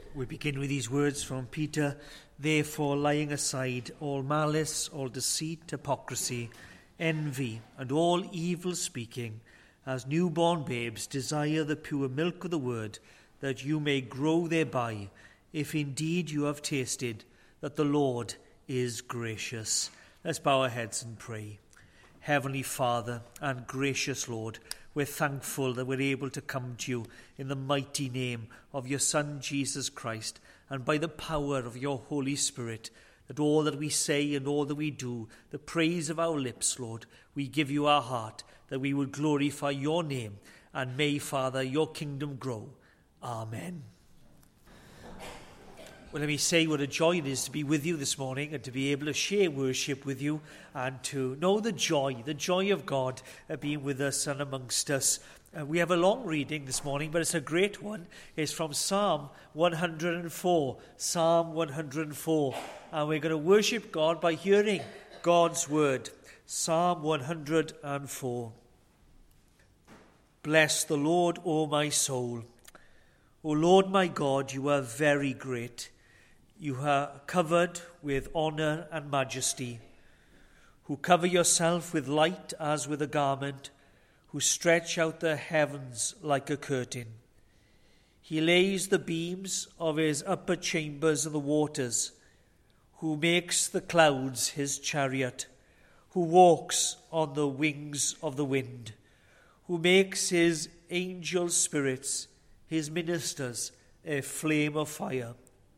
We begin with these words from Peter. Therefore, laying aside all malice, all deceit, hypocrisy, envy, and all evil speaking, as newborn babes desire the pure milk of the word, that you may grow thereby, if indeed you have tasted that the Lord is gracious. Let's bow our heads and pray. Heavenly Father and gracious Lord, we're thankful that we're able to come to you in the mighty name of your Son, Jesus Christ, and by the power of your Holy Spirit, that all that we say and all that we do, the praise of our lips, Lord, we give you our heart, that we would glorify your name, and may, Father, your kingdom grow. Amen. Well, let me say what a joy it is to be with you this morning and to be able to share worship with you and to know the joy of God being with us and amongst us. We have a long reading this morning, but it's a great one. It's from Psalm 104. Psalm 104. And we're going to worship God by hearing God's word. Psalm 104. Bless the Lord, O my soul. O Lord my God, you are very great. You are covered with honour and majesty, who cover yourself with light as with a garment, who stretch out the heavens like a curtain. He lays the beams of his upper chambers in the waters, who makes the clouds his chariot, who walks on the wings of the wind, who makes his angel spirits, his ministers, a flame of fire.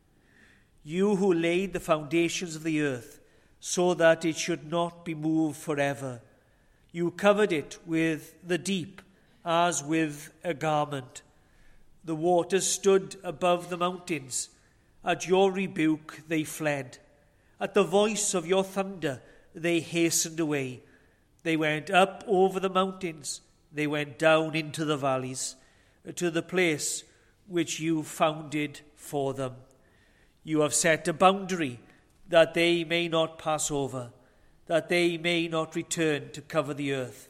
You who laid the foundations of the earth, so that it should not be moved forever. You covered it with the deep, as with a garment. The waters stood above the mountains. At your rebuke they fled. At the voice of your thunder they hastened away. They went up over the mountains. They went down into the valleys, to the place which you founded for them. You have set a boundary that they may not pass over, that they may not return to cover the earth.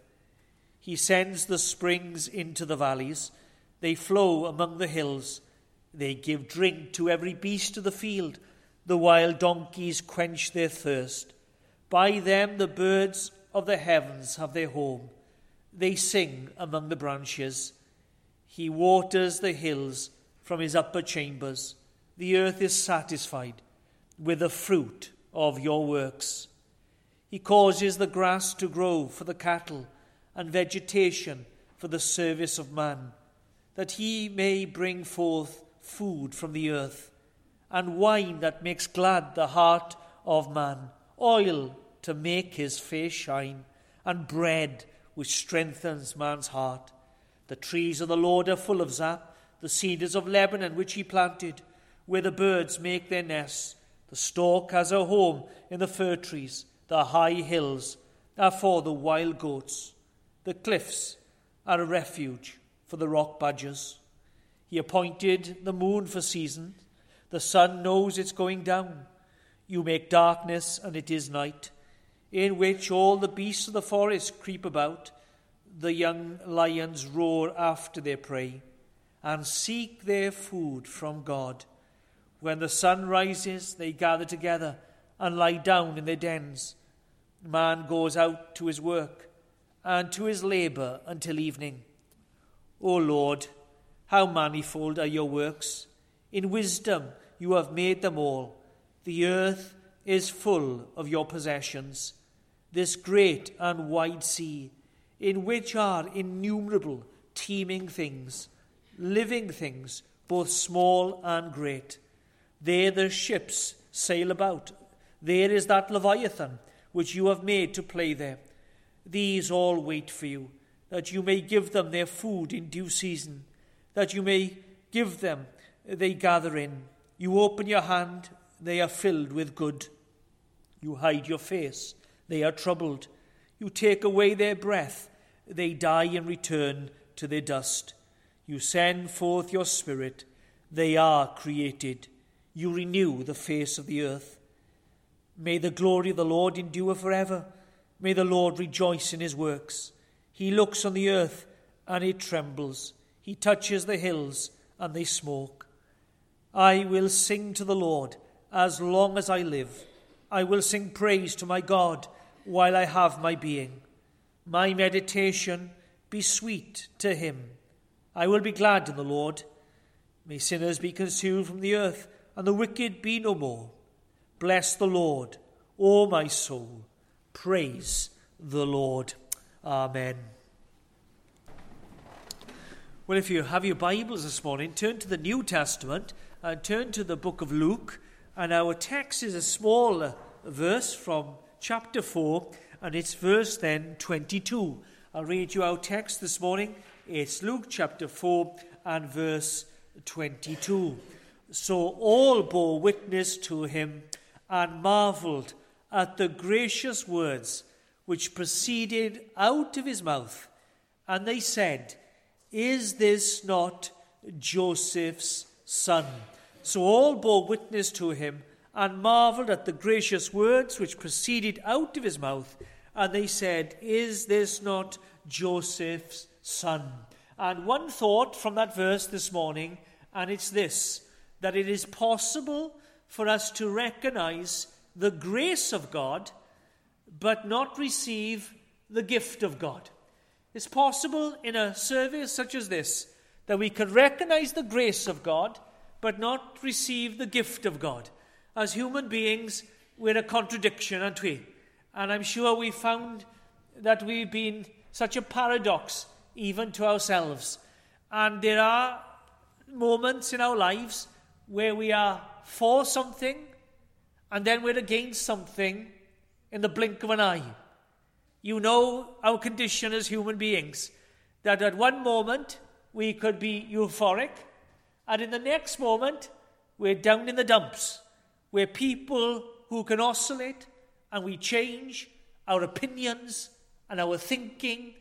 He sends the springs into the valleys. They flow among the hills. They give drink to every beast of the field. The wild donkeys quench their thirst. By them the birds of the heavens have their home. They sing among the branches. He waters the hills from his upper chambers. The earth is satisfied with the fruit of your works. He causes the grass to grow for the cattle and vegetation for the service of man, that he may bring forth food from the earth, and wine that makes glad the heart of man, oil to make his face shine, and bread which strengthens man's heart. The trees of the Lord are full of sap, the cedars of Lebanon which he planted, where the birds make their nests. The stork has a home in the fir trees. The high hills are for the wild goats. The cliffs are a refuge for the rock badgers. He appointed the moon for seasons. The sun knows it's going down. You make darkness, and it is night, in which all the beasts of the forest creep about. The young lions roar after their prey and seek their food from God. When the sun rises, they gather together and lie down in their dens. Man goes out to his work and to his labour until evening. O Lord, how manifold are your works! In wisdom you have made them all. The earth is full of your possessions, this great and wide sea, in which are innumerable teeming things, living things, both small and great. There the ships sail about. There is that Leviathan, which you have made to play there. These all wait for you, that you may give them their food in due season, that you may give them, they gather in. You open your hand, they are filled with good. You hide your face, they are troubled. You take away their breath, they die and return to their dust. You send forth your spirit, they are created. You renew the face of the earth. May the glory of the Lord endure forever. May the Lord rejoice in his works. He looks on the earth, and it trembles. He touches the hills, and they smoke. I will sing to the Lord as long as I live. I will sing praise to my God while I have my being. My meditation be sweet to him. I will be glad in the Lord. May sinners be consumed from the earth, and the wicked be no more. Bless the Lord, O my soul. Praise the Lord. Amen. Well, if you have your Bibles this morning, turn to the New Testament and turn to the book of Luke. And our text is a small verse from chapter 4, and it's verse then 22. I'll read you our text this morning. It's Luke chapter 4 and verse 22. So all bore witness to him and marveled at the gracious words which proceeded out of his mouth. And they said, Is this not Joseph's son? So all bore witness to him and marveled at the gracious words which proceeded out of his mouth. And they said, Is this not Joseph's son? And one thought from that verse this morning, and it's this, that it is possible for us to recognize the grace of God, but not receive the gift of God. It's possible in a service such as this that we can recognize the grace of God, but not receive the gift of God. As human beings, we're a contradiction, aren't we? And I'm sure we found that we've been such a paradox even to ourselves. And there are moments in our lives where we are for something and then we're against something in the blink of an eye. You know our condition as human beings, that at one moment we could be euphoric, and in the next moment we're down in the dumps. We're people who can oscillate, and we change our opinions and our thinking,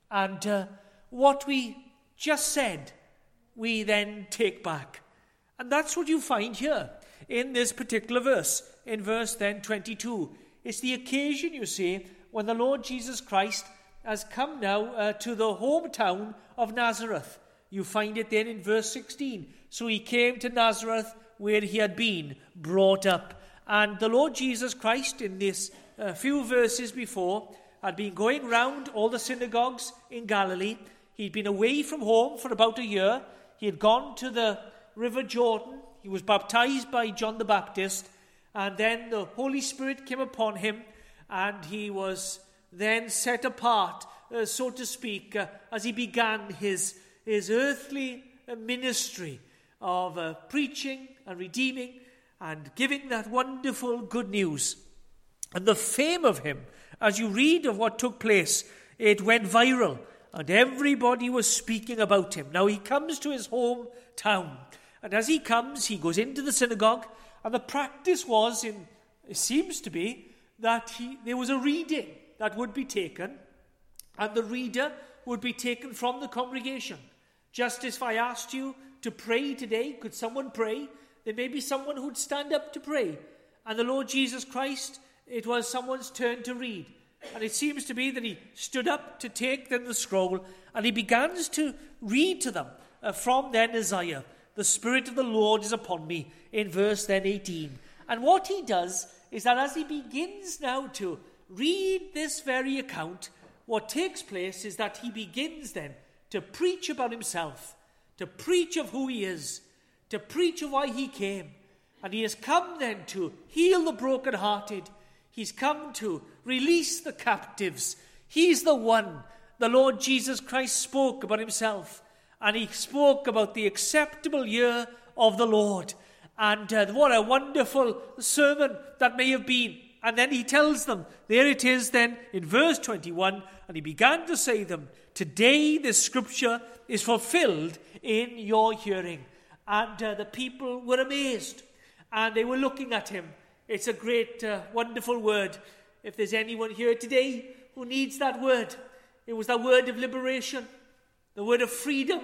and what we just said, we then take back. And that's what you find here in this particular verse, in verse then 22. It's the occasion, you see, when the Lord Jesus Christ has come now to the hometown of Nazareth. You find it then in verse 16. So he came to Nazareth where he had been brought up. And the Lord Jesus Christ, in this few verses before, had been going round all the synagogues in Galilee. He'd been away from home for about a year. He had gone to the River Jordan. He was baptized by John the Baptist. And then the Holy Spirit came upon him, and he was then set apart, so to speak, as he began his earthly ministry of preaching and redeeming and giving that wonderful good news. And the fame of him, as you read of what took place, it went viral, and everybody was speaking about him. Now he comes to his hometown, and as he comes, he goes into the synagogue, and the practice was, it seems to be, that there was a reading that would be taken, and the reader would be taken from the congregation. Just as if I asked you to pray today, could someone pray? There may be someone who'd stand up to pray. And the Lord Jesus Christ, it was someone's turn to read. And it seems to be that he stood up to take them the scroll, and he begins to read to them from then Isaiah. The Spirit of the Lord is upon me, in verse then 18. And what he does is that as he begins now to read this very account, what takes place is that he begins then to preach about himself, to preach of who he is, to preach of why he came. And he has come then to heal the brokenhearted. He's come to release the captives. He's the one. The Lord Jesus Christ spoke about himself, and he spoke about the acceptable year of the Lord. And what a wonderful sermon that may have been. And then he tells them, there it is then in verse 21, and he began to say to them, today this scripture is fulfilled in your hearing. And the people were amazed, and they were looking at him. It's a great, wonderful word. If there's anyone here today who needs that word, it was that word of liberation, the word of freedom.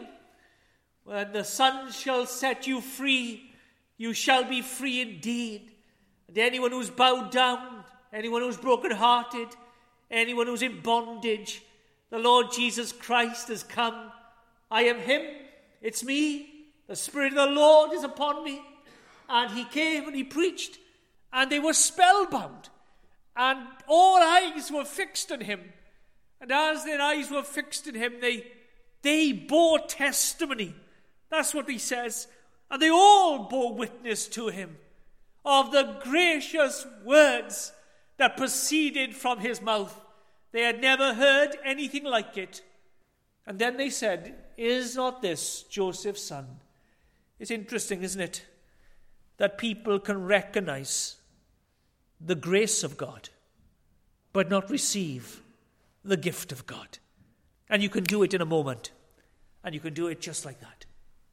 When the Son shall set you free, you shall be free indeed. And anyone who's bowed down, anyone who's broken-hearted, anyone who's in bondage, the Lord Jesus Christ has come. I am him. It's me. The Spirit of the Lord is upon me. and he came and he preached, and they were spellbound, and all eyes were fixed on him. And as their eyes were fixed on him, they bore testimony. That's what he says. And they all bore witness to him of the gracious words that proceeded from his mouth. They had never heard anything like it. And then they said, "Is not this Joseph's son?" It's interesting, isn't it, that people can recognize the grace of God, but not receive the gift of God. And you can do it in a moment. And you can do it just like that.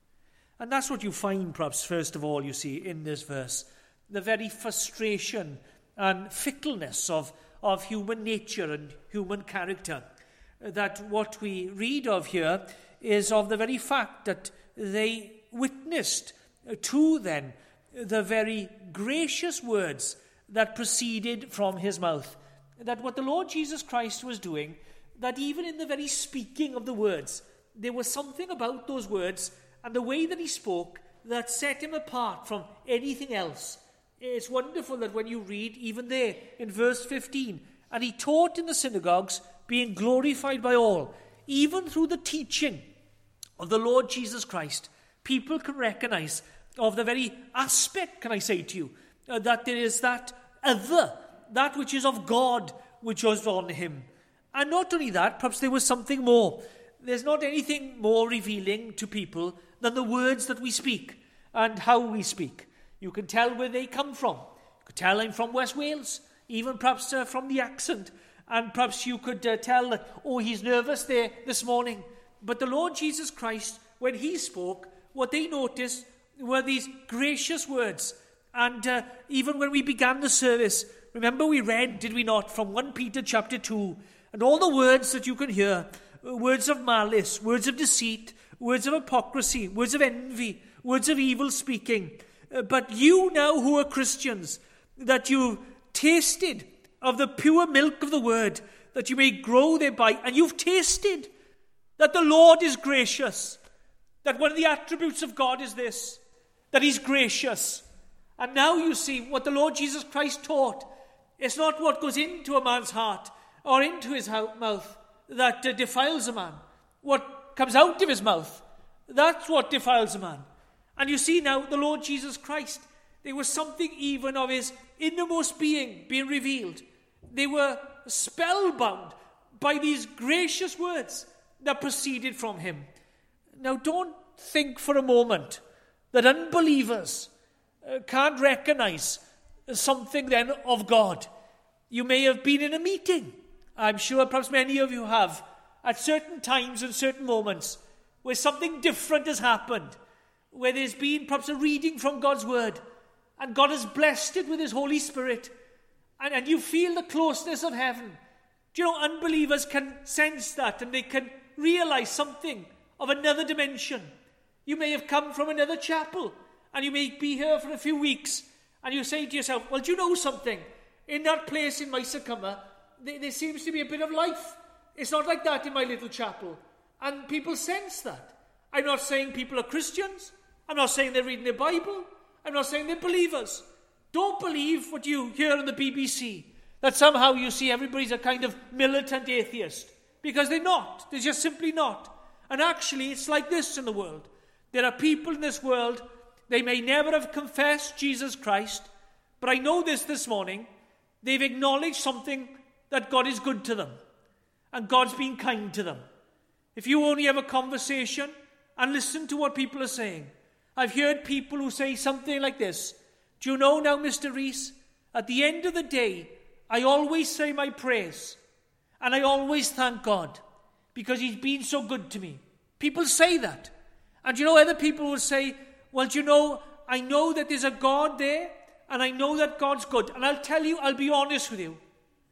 And that's what you find, perhaps, first of all, you see, in this verse. The very frustration and fickleness of human nature and human character. That what we read of here is of the very fact that they witnessed to then the very gracious words that proceeded from his mouth. That what the Lord Jesus Christ was doing, that even in the very speaking of the words, there was something about those words and the way that he spoke that set him apart from anything else. It's wonderful that when you read, even there in verse 15, and he taught in the synagogues, being glorified by all, even through the teaching of the Lord Jesus Christ, people can recognize of the very aspect, can I say to you, that there is that other, that which is of God, which was on him. And not only that, perhaps there was something more. There's not anything more revealing to people than the words that we speak and how we speak. You can tell where they come from. You could tell I'm from West Wales, even perhaps from the accent. And perhaps you could tell that, oh, he's nervous there this morning. But the Lord Jesus Christ, when he spoke, what they noticed were these gracious words. And even when we began the service, remember we read, did we not, from 1 Peter chapter 2, and all the words that you can hear, words of malice, words of deceit, words of hypocrisy, words of envy, words of evil speaking. But you now who are Christians, that you tasted of the pure milk of the word, that you may grow thereby, and you've tasted that the Lord is gracious, that one of the attributes of God is this, that he's gracious. And now you see what the Lord Jesus Christ taught. It's not what goes into a man's heart or into his mouth that defiles a man. What comes out of his mouth, that's what defiles a man. And you see now the Lord Jesus Christ, there was something even of his innermost being revealed. They were spellbound by these gracious words that proceeded from him. Now don't think for a moment that unbelievers can't recognize something then of God. You may have been in a meeting. I'm sure perhaps many of you have, at certain times and certain moments, where something different has happened, where there's been perhaps a reading from God's word, and God has blessed it with his Holy Spirit, and you feel the closeness of heaven. Do you know, unbelievers can sense that, and they can realize something of another dimension. You may have come from another chapel, and you may be here for a few weeks, and you say to yourself, well, do you know something? In that place in Mysakumma, there seems to be a bit of life. It's not like that in my little chapel. And people sense that. I'm not saying people are Christians. I'm not saying they're reading their Bible. I'm not saying they're believers. Don't believe what you hear on the BBC, that somehow you see everybody's a kind of militant atheist. Because they're not. They're just simply not. And actually, it's like this in the world. There are people in this world, they may never have confessed Jesus Christ, but I know this morning, they've acknowledged something, that God is good to them. And God's been kind to them. If you only have a conversation and listen to what people are saying. I've heard people who say something like this. Do you know now, Mr. Rees, at the end of the day, I always say my prayers. And I always thank God because he's been so good to me. People say that. And you know, other people will say, well, do you know, I know that there's a God there and I know that God's good. And I'll tell you, I'll be honest with you.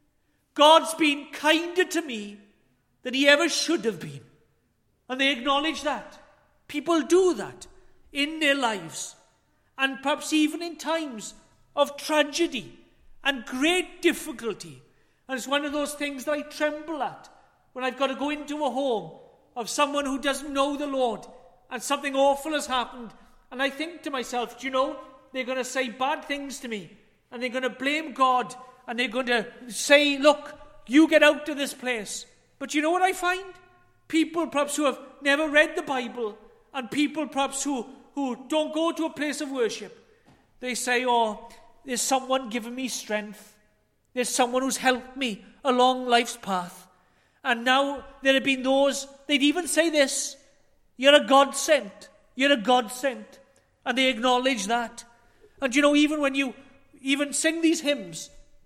God's been kinder to me than he ever should have been. And they acknowledge that. People do that in their lives. And perhaps even in times of tragedy and great difficulty. And it's one of those things that I tremble at when I've got to go into a home of someone who doesn't know the Lord and something awful has happened. And I think to myself, do you know, they're going to say bad things to me, and they're going to blame God, and they're going to say, look, you get out of this place. But you know what I find? People perhaps who have never read the Bible, and people perhaps who don't go to a place of worship, they say, oh, there's someone giving me strength. There's someone who's helped me along life's path. And now there have been those, they'd even say this, you're a God sent. You're a God sent. And they acknowledge that. And you know, even when you even sing these hymns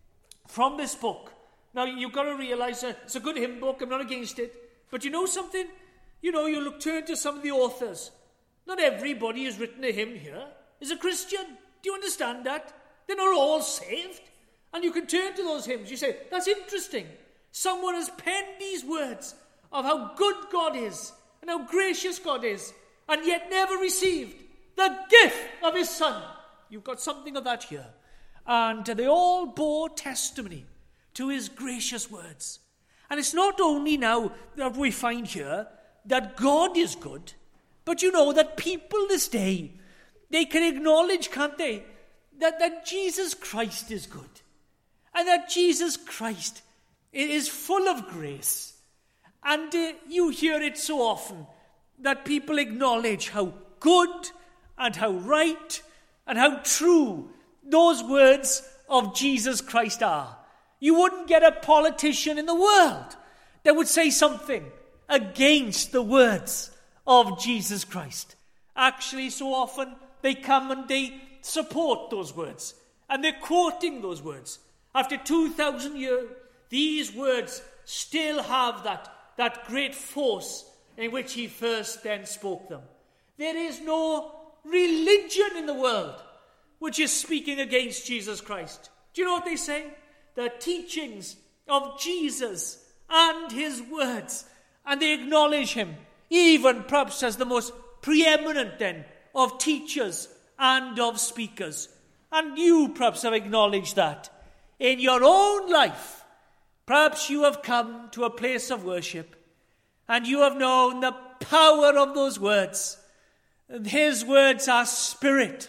from this book, now you've got to realize that it's a good hymn book, I'm not against it. But you know something? You know, you turn to some of the authors. Not everybody who's written a hymn here is a Christian. Do you understand that? They're not all saved. And you can turn to those hymns. You say, that's interesting. Someone has penned these words of how good God is and how gracious God is, and yet never received the gift of his Son. You've got something of that here. And they all bore testimony to his gracious words. And it's not only now that we find here that God is good, but you know that people this day, they can acknowledge, can't they, that Jesus Christ is good. And that Jesus Christ is full of grace. And you hear it so often that people acknowledge how good and how right and how true those words of Jesus Christ are. You wouldn't get a politician in the world that would say something against the words of Jesus Christ. Actually, so often they come and they support those words. And they're quoting those words. After 2,000 years, these words still have that great force in which he first then spoke them. There is no religion in the world which is speaking against Jesus Christ. Do you know what they say? The teachings of Jesus and his words. And they acknowledge him, even perhaps as the most preeminent then of teachers and of speakers. And you perhaps have acknowledged that. In your own life, perhaps you have come to a place of worship and you have known the power of those words. And his words are spirit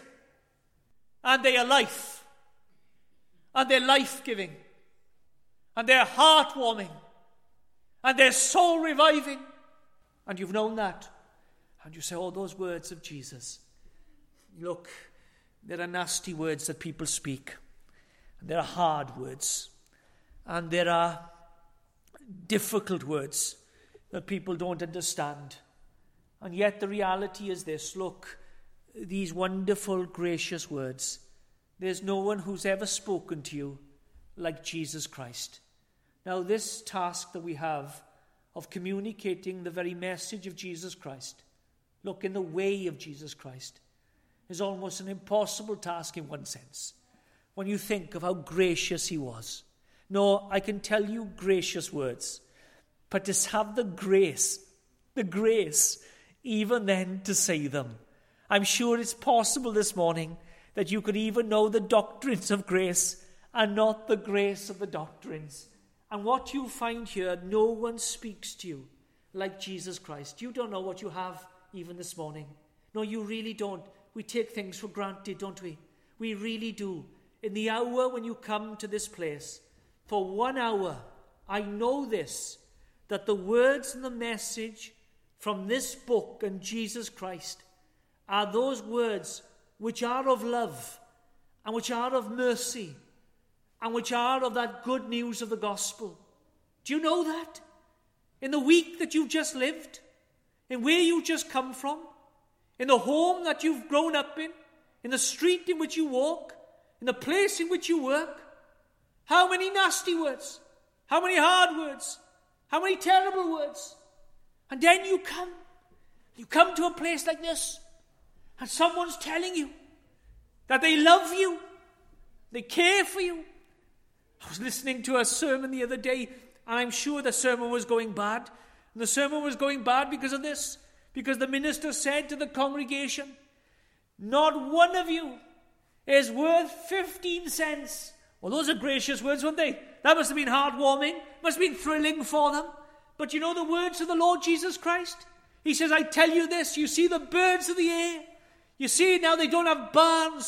and they are life and they're life-giving and they're heartwarming and they're soul-reviving. And you've known that. And you say, oh, those words of Jesus. Look, there are nasty words that people speak. There are hard words, and there are difficult words that people don't understand. And yet the reality is this, look, these wonderful, gracious words, there's no one who's ever spoken to you like Jesus Christ. Now this task that we have of communicating the very message of Jesus Christ, look, in the way of Jesus Christ, is almost an impossible task in one sense. When you think of how gracious he was. No, I can tell you gracious words. But to have the grace, even then to say them. I'm sure it's possible this morning that you could even know the doctrines of grace and not the grace of the doctrines. And what you find here, no one speaks to you like Jesus Christ. You don't know what you have even this morning. No, you really don't. We take things for granted, don't we? We really do. In the hour when you come to this place, for 1 hour, I know this, that the words and the message from this book and Jesus Christ are those words which are of love and which are of mercy and which are of that good news of the gospel. Do you know that? In the week that you've just lived, in where you've just come from, in the home that you've grown up in the street in which you walk, in the place in which you work, how many nasty words, how many hard words, how many terrible words. And then you come to a place like this, and someone's telling you that they love you, they care for you. I was listening to a sermon the other day, and I'm sure the sermon was going bad. And the sermon was going bad because of this, because the minister said to the congregation, not one of you is worth 15 cents. Well, those are gracious words, weren't they? That must have been heartwarming, must have been thrilling for them. But you know the words of the Lord Jesus Christ? He says, I tell you this, you see the birds of the air. You see now they don't have barns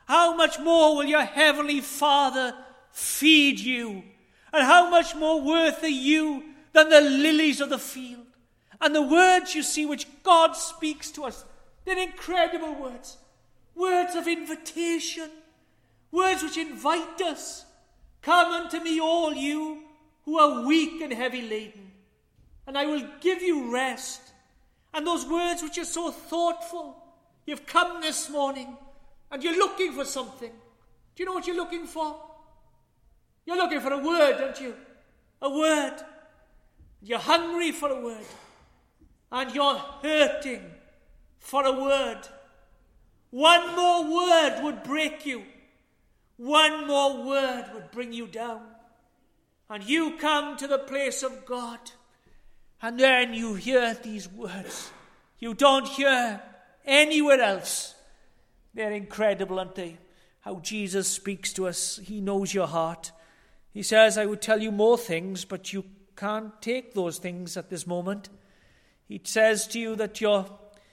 how much more will your heavenly Father feed you? And how much more worth are you than the lilies of the field? And the words, you see, which God speaks to us, they're incredible words. Words of invitation. Words which invite us. Come unto me, all you who are weak and heavy laden, and I will give you rest. And those words which are so thoughtful. You've come this morning and you're looking for something. Do you know what you're looking for? You're looking for a word, aren't you? A word. You're hungry for a word. And you're hurting for a word. One more word would break you. One more word would bring you down. And you come to the place of God. And then you hear these words. You don't hear anywhere else. They're incredible, aren't they? How Jesus speaks to us. He knows your heart. He says, I would tell you more things, but you can't take those things at this moment. He says to you that your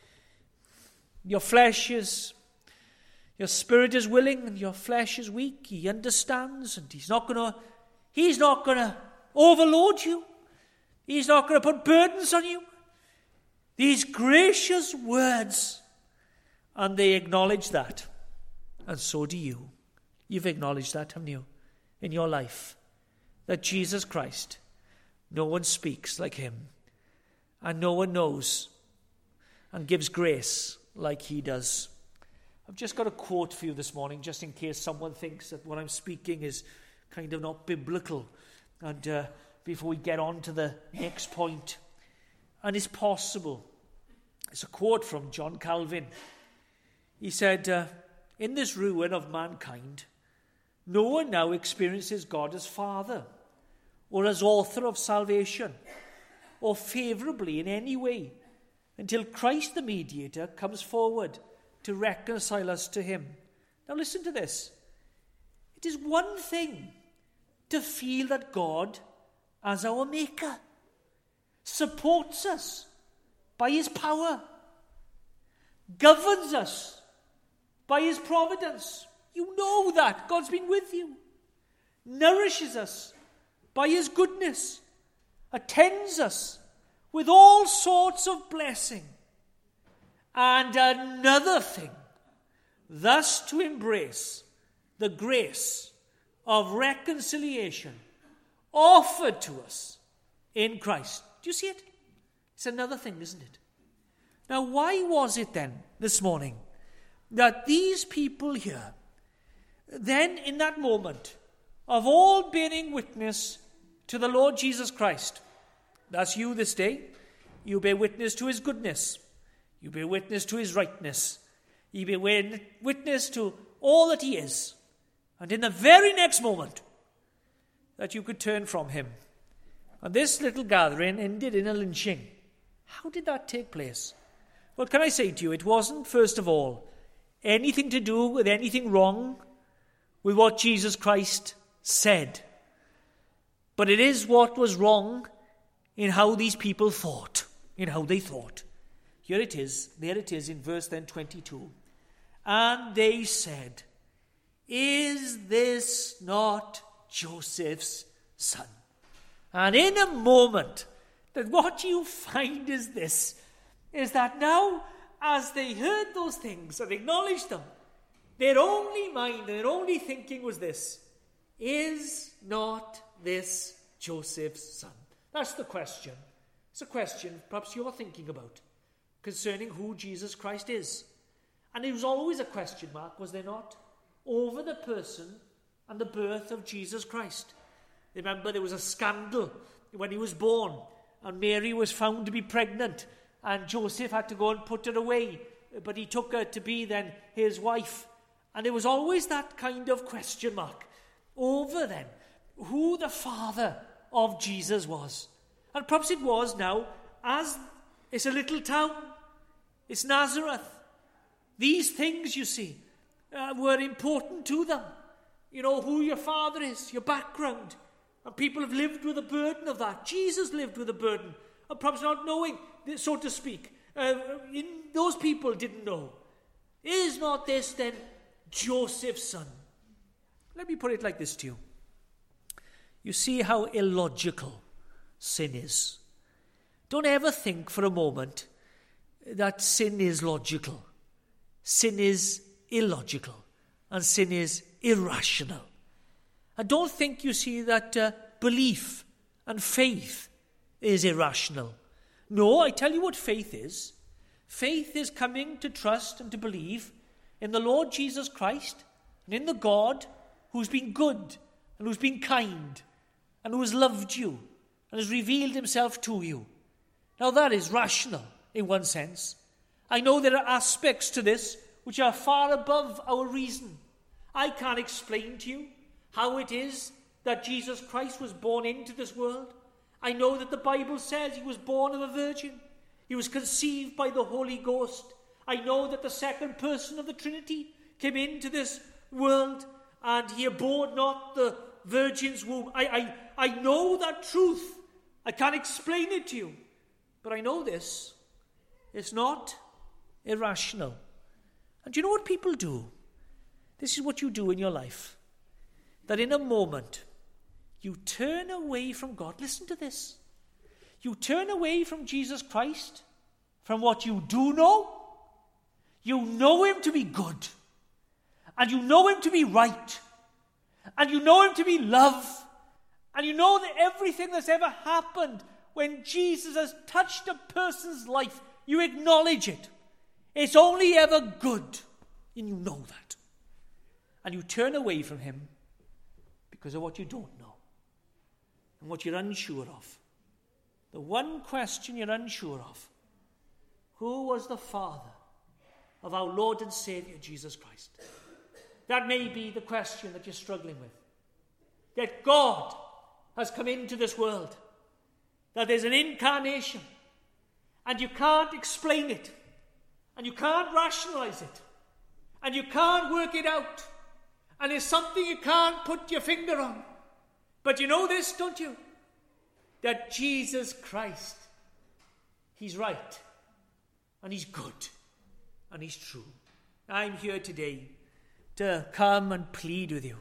flesh is, your spirit is willing and your flesh is weak. He understands, and he's not going to overload you. He's not going to put burdens on you. These gracious words, and they acknowledge that. And so do you. You've acknowledged that, haven't you, in your life? That Jesus Christ, no one speaks like him. And no one knows and gives grace like he does. I've just got a quote for you this morning, just in case someone thinks that what I'm speaking is kind of not biblical. And before we get on to the next point. And it's possible. It's a quote from John Calvin. He said, in this ruin of mankind, no one now experiences God as Father or as author of salvation or favourably in any way until Christ the mediator comes forward to reconcile us to him. Now listen to this. It is one thing to feel that God, as our maker, supports us by his power, governs us by his providence. You know that. God's been with you. Nourishes us by his goodness. Attends us with all sorts of blessing. And another thing, thus to embrace the grace of reconciliation offered to us in Christ. Do you see it? It's another thing, isn't it? Now, why was it then, this morning, that these people here, then in that moment of all bearing witness to the Lord Jesus Christ, that's you this day, you bear witness to his goodness, you bear witness to his rightness, you bear witness to all that he is, and in the very next moment that you could turn from him. And this little gathering ended in a lynching. How did that take place? Well, can I say to you, it wasn't, first of all, anything to do with anything wrong with what Jesus Christ said. But it is what was wrong in how these people thought, in how they thought. Here it is, there it is in verse then 22. And they said, is this not Joseph's son? And in a moment, that what you find is this, is that now, as they heard those things and acknowledged them, their only mind, their only thinking was this, is not this Joseph's son? That's the question. It's a question perhaps you're thinking about concerning who Jesus Christ is. And it was always a question mark, was there not, over the person and the birth of Jesus Christ. Remember, there was a scandal when he was born, and Mary was found to be pregnant, and Joseph had to go and put her away, but he took her to be then his wife. And there was always that kind of question mark over then who the father of Jesus was. And perhaps it was now, as it's a little town, it's Nazareth. These things, you see, were important to them. You know who your father is, your background. And people have lived with the burden of that. Jesus lived with the burden of perhaps not knowing, so to speak. Those people didn't know. Is not this then Joseph's son. Let me put it like this to you. You see how illogical sin is. Don't ever think for a moment that sin is logical. Sin is illogical. And sin is irrational. And don't think, you see, that belief and faith is irrational. No, I tell you what faith is. Faith is coming to trust and to believe in the Lord Jesus Christ and in the God who's been good and who's been kind and who has loved you and has revealed himself to you. Now that is rational in one sense. I know there are aspects to this which are far above our reason. I can't explain to you how it is that Jesus Christ was born into this world. I know that the Bible says he was born of a virgin. He was conceived by the Holy Ghost. I know that the second person of the Trinity came into this world and he abhorred not the virgin's womb. I know that truth. I can't explain it to you. But I know this. It's not irrational. And do you know what people do? This is what you do in your life. That in a moment, you turn away from God. Listen to this. You turn away from Jesus Christ, from what you do know. You know him to be good. And you know him to be right. And you know him to be love. And you know that everything that's ever happened when Jesus has touched a person's life, you acknowledge it. It's only ever good. And you know that. And you turn away from him because of what you don't know and what you're unsure of. The one question you're unsure of: who was the Father of our Lord and Saviour Jesus Christ? That may be the question that you're struggling with. That God has come into this world, that there's an incarnation, and you can't explain it, and you can't rationalize it, and you can't work it out, and it's something you can't put your finger on. But you know this, don't you? That Jesus Christ, he's right, and he's good, and he's true. I'm here today to come and plead with you.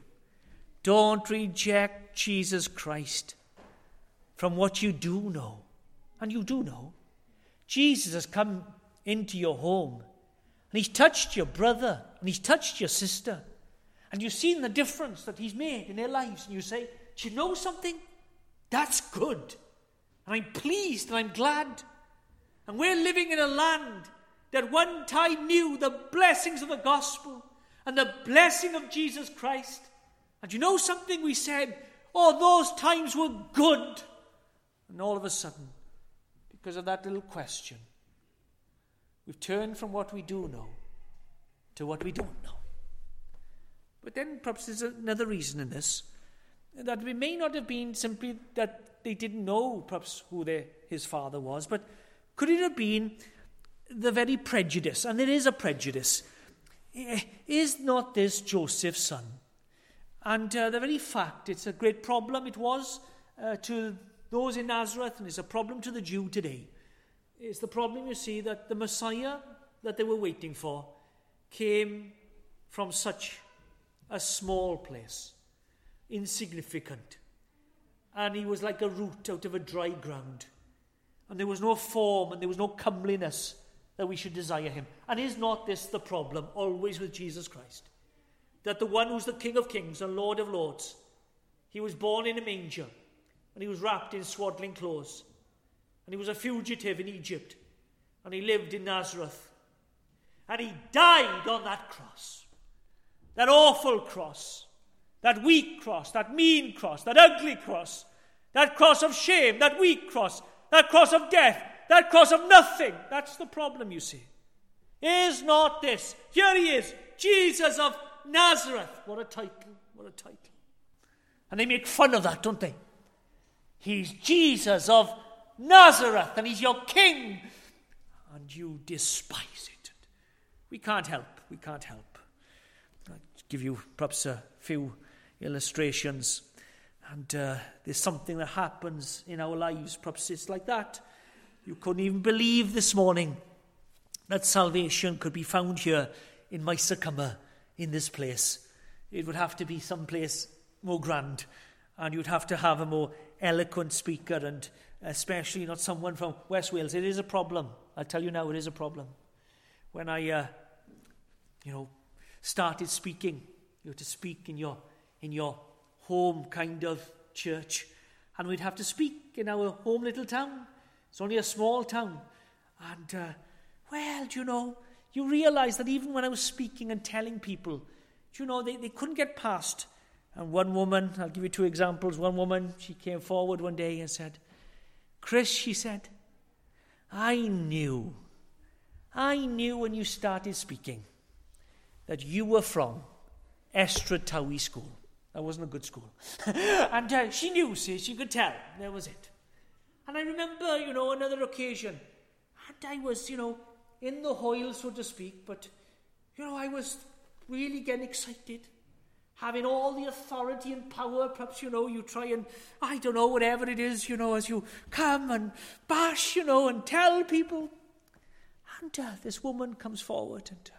Don't reject Jesus Christ from what you do know. And you do know. Jesus has come into your home, and he's touched your brother, and he's touched your sister, and you've seen the difference that he's made in their lives, and you say, do you know something? That's good. And I'm pleased and I'm glad. And we're living in a land that one time knew the blessings of the gospel and the blessing of Jesus Christ. And you know something? We said, oh, those times were good. And all of a sudden, because of that little question, we've turned from what we do know to what we don't know. But then perhaps there's another reason in this, that it may not have been simply that they didn't know perhaps who his father was, but could it have been the very prejudice? And there is a prejudice. Is not this Joseph's son? And the very fact, it's a great problem. It was to those in Nazareth, and it's a problem to the Jew today. It's the problem, you see, that the Messiah that they were waiting for came from such a small place, insignificant. And he was like a root out of a dry ground. And there was no form and there was no comeliness that we should desire him. And is not this the problem always with Jesus Christ? That the one who's the King of Kings and Lord of Lords, he was born in a manger, and he was wrapped in swaddling clothes, and he was a fugitive in Egypt, and he lived in Nazareth, and he died on that cross, that awful cross, that weak cross, that mean cross, that ugly cross, that cross of shame, that weak cross, that cross of death, that cross of nothing. That's the problem, you see. Is not this? Here he is, Jesus of Nazareth. What a title, what a title. And they make fun of that, don't they? He's Jesus of Nazareth, and he's your king, and you despise it. We can't help. I'll give you perhaps a few illustrations, and there's something that happens in our lives. Perhaps it's like that. You couldn't even believe this morning that salvation could be found here in Maesarcummer, in this place. It would have to be someplace more grand, and you'd have to have a more eloquent speaker, and especially not someone from West Wales. It is a problem. I'll tell you now, it is a problem. When I, started speaking, you had to speak in your home kind of church, and we'd have to speak in our home little town. It's only a small town, and you realise that even when I was speaking and telling people, they couldn't get past. And one woman, I'll give you 2 examples. One woman, she came forward one day and said, "Chris," she said, I knew when you started speaking that you were from Estrad Towie School. That wasn't a good school." And she knew, she could tell. That was it. And I remember, another occasion, and I was, in the hoyle, so to speak, but, I was really getting excited. Having all the authority and power, perhaps, you try and, whatever it is, as you come and bash, and tell people. And this woman comes forward and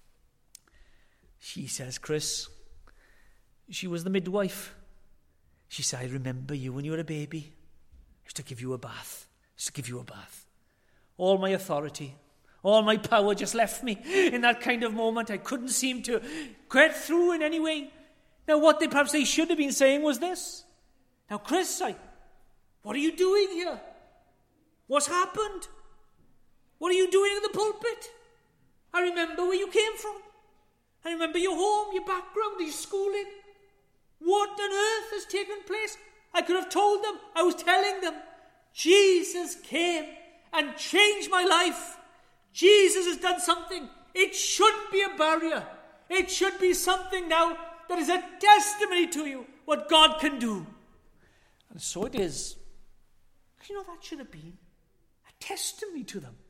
she says, "Chris," she was the midwife. She said, "I remember you when you were a baby. I used to give you a bath. All my authority, all my power just left me in that kind of moment. I couldn't seem to get through in any way." Now, what perhaps they should have been saying was this: "Now, Chris, what are you doing here? What's happened? What are you doing in the pulpit? I remember where you came from. I remember your home, your background, your schooling. What on earth has taken place?" I could have told them. I was telling them, Jesus came and changed my life. Jesus has done something. It shouldn't be a barrier. It should be something now that is a testimony to you what God can do. And so it is. That should have been a testimony to them.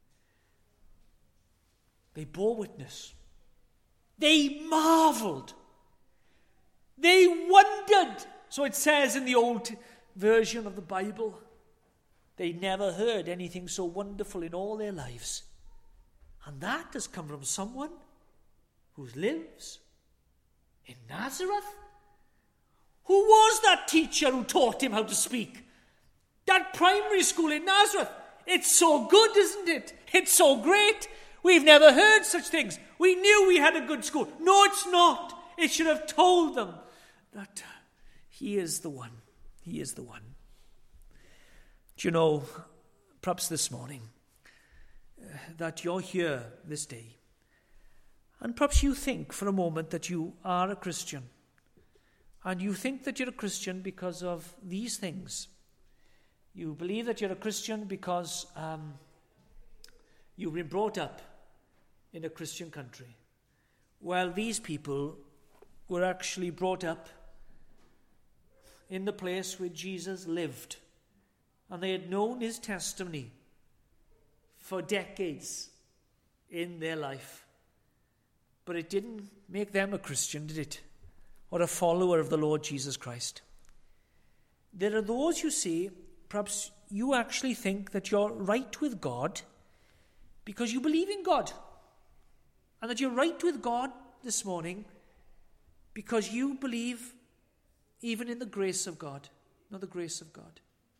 They bore witness. They marveled. They wondered. So it says in the old version of the Bible. They never heard anything so wonderful in all their lives. And that has come from someone who lives in Nazareth. Who was that teacher who taught him how to speak? That primary school in Nazareth. It's so good, isn't it? It's so great. We've never heard such things. We knew we had a good school. No, it's not. It should have told them that he is the one. He is the one. Do perhaps this morning, that you're here this day, and perhaps you think for a moment that you are a Christian, and you think that you're a Christian because of these things. You believe that you're a Christian because you've been brought up in a Christian country. Well, these people were actually brought up in the place where Jesus lived, and they had known his testimony for decades in their life. But it didn't make them a Christian, did it? Or a follower of the Lord Jesus Christ. There are those, you see, perhaps you actually think that you're right with God because you believe in God. And that you're right with God this morning because you believe even in the grace of God, not the grace of God.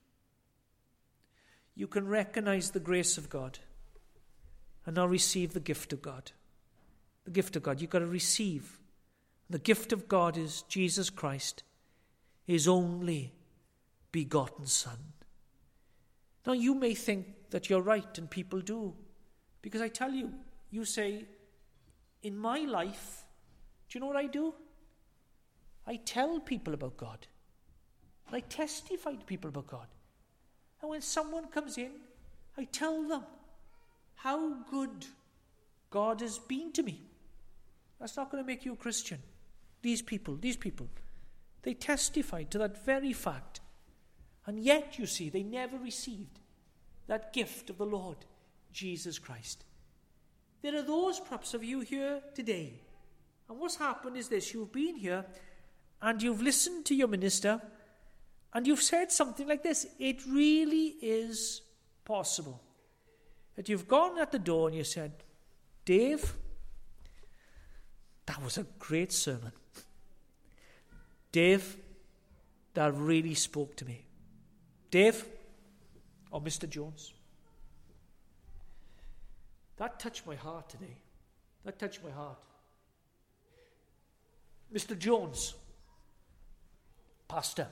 You can recognize the grace of God and now receive the gift of God. The gift of God you've got to receive. The gift of God is Jesus Christ, his only begotten Son. Now you may think that you're right, and people do, because I tell you, you say, in my life, do you know what I do? I tell people about God. I testify to people about God. And when someone comes in, I tell them how good God has been to me. That's not going to make you a Christian. These people, they testify to that very fact. And yet, you see, they never received that gift of the Lord Jesus Christ. There are those perhaps of you here today. And what's happened is this: you've been here and you've listened to your minister and you've said something like this: it really is possible that you've gone at the door and you said, Dave, That was a great sermon. Dave, that really spoke to me. Dave, or Mr. Jones, that touched my heart today. That touched my heart. Mr. Jones, Pastor.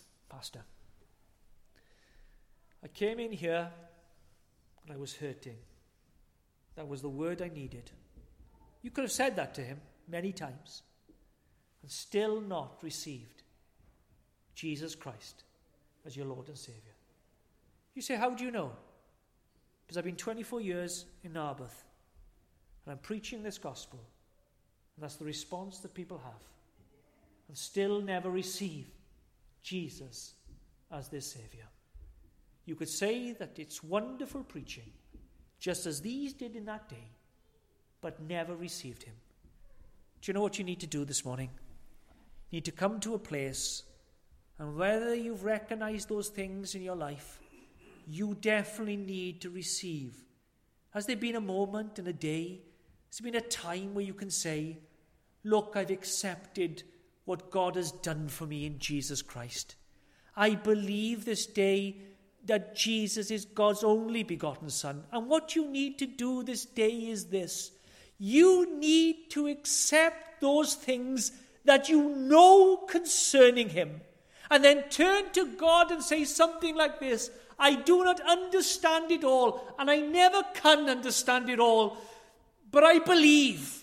I came in here and I was hurting. That was the word I needed. You could have said that to him many times and still not received Jesus Christ as your Lord and Saviour. You say, how do you know? Because I've been 24 years in Narberth and I'm preaching this gospel, and that's the response that people have, and still never receive Jesus as their Saviour. You could say that it's wonderful preaching, just as these did in that day, but never received him. Do you know what you need to do this morning? You need to come to a place, and whether you've recognized those things in your life, you definitely need to receive. Has there been a moment in a day, has there been a time where you can say, look, I've accepted what God has done for me in Jesus Christ. I believe this day that Jesus is God's only begotten Son. And what you need to do this day is this. You need to accept those things that you know concerning him. And then turn to God and say something like this. I do not understand it all, and I never can understand it all. But I believe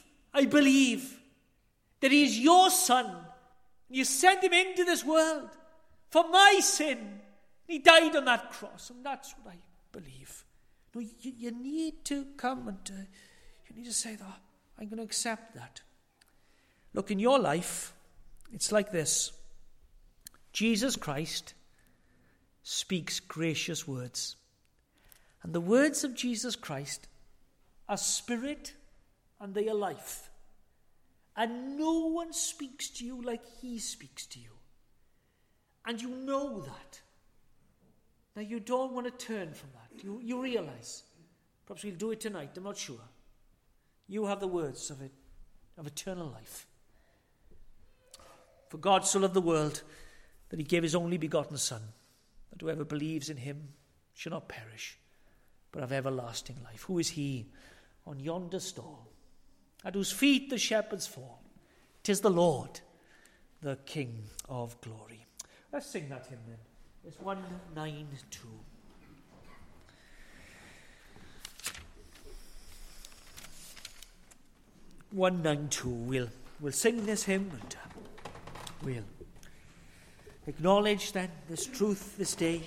that he is your Son. You sent him into this world for my sin. He died on that cross, and that's what I believe. No, you need to come and you need to say, oh, I'm going to accept that. Look, in your life, it's like this. Jesus Christ speaks gracious words. And the words of Jesus Christ are spirit and they are life. And no one speaks to you like he speaks to you. And you know that. Now you don't want to turn from that. You realize. Perhaps we'll do it tonight, I'm not sure. You have the words of eternal life. For God so loved the world that he gave his only begotten Son, that whoever believes in him shall not perish, but have everlasting life. Who is he on yonder stall, at whose feet the shepherds fall? 'Tis the Lord, the King of glory. Let's sing that hymn then. It's 192. We'll sing this hymn and we'll acknowledge then this truth this day.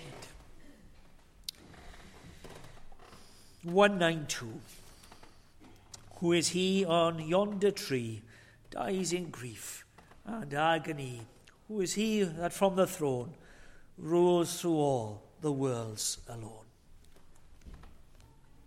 192. Who is he on yonder tree, dies in grief and agony? Who is he that from the throne rules through all the worlds alone?